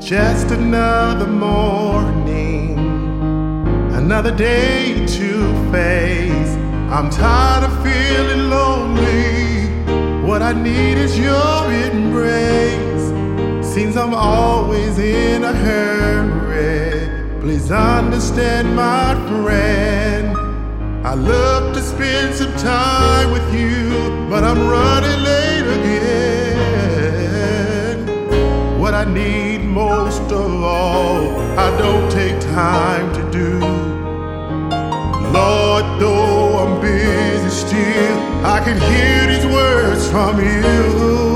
just another morning, another day to face. I'm tired of feeling lonely. What I need is your embrace. Seems I'm always in a hurry. Please understand, my friend. I love to spend some time with you, but I'm running late again. What I need most of all, I don't take time to do. Lord, though I'm busy still, I can hear these words from you.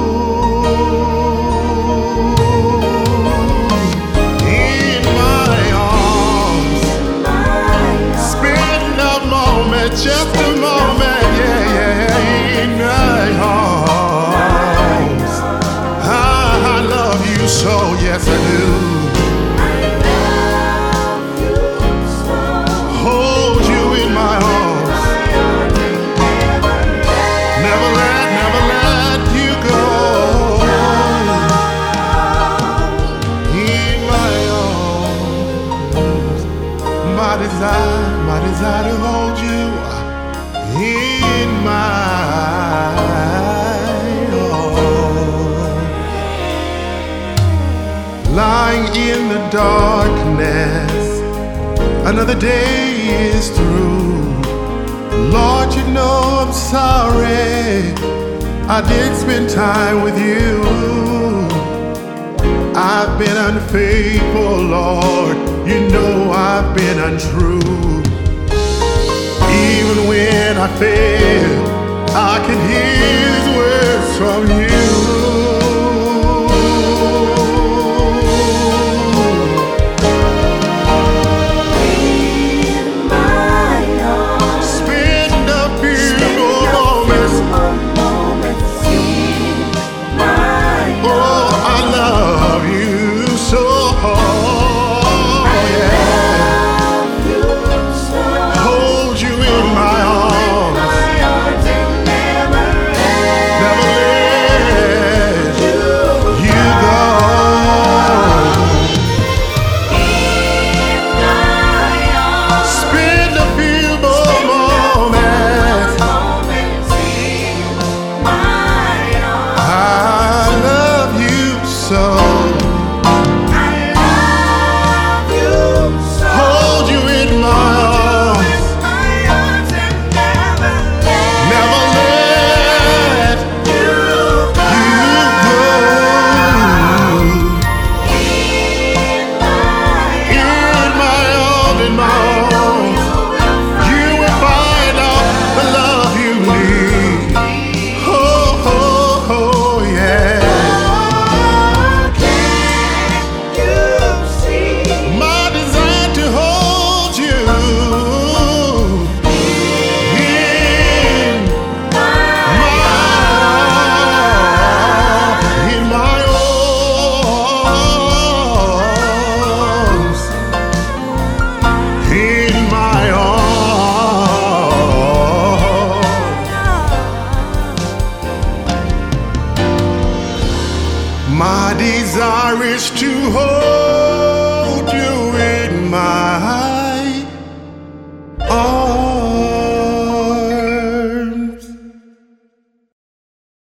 Just a moment, yeah, yeah, in my arms. I love you so, yes I do. Hold you in my arms. Never let you go. In my arms. My desire to hold you in my arms. Lying in the darkness, another day is through. Lord, you know I'm sorry I didn't spend time with you. I've been unfaithful, Lord, you know I've been untrue. Even when I fail, I can hear these words from you. In my arms, spend a few moments. In my arms. Oh, I love you so. My desire is to hold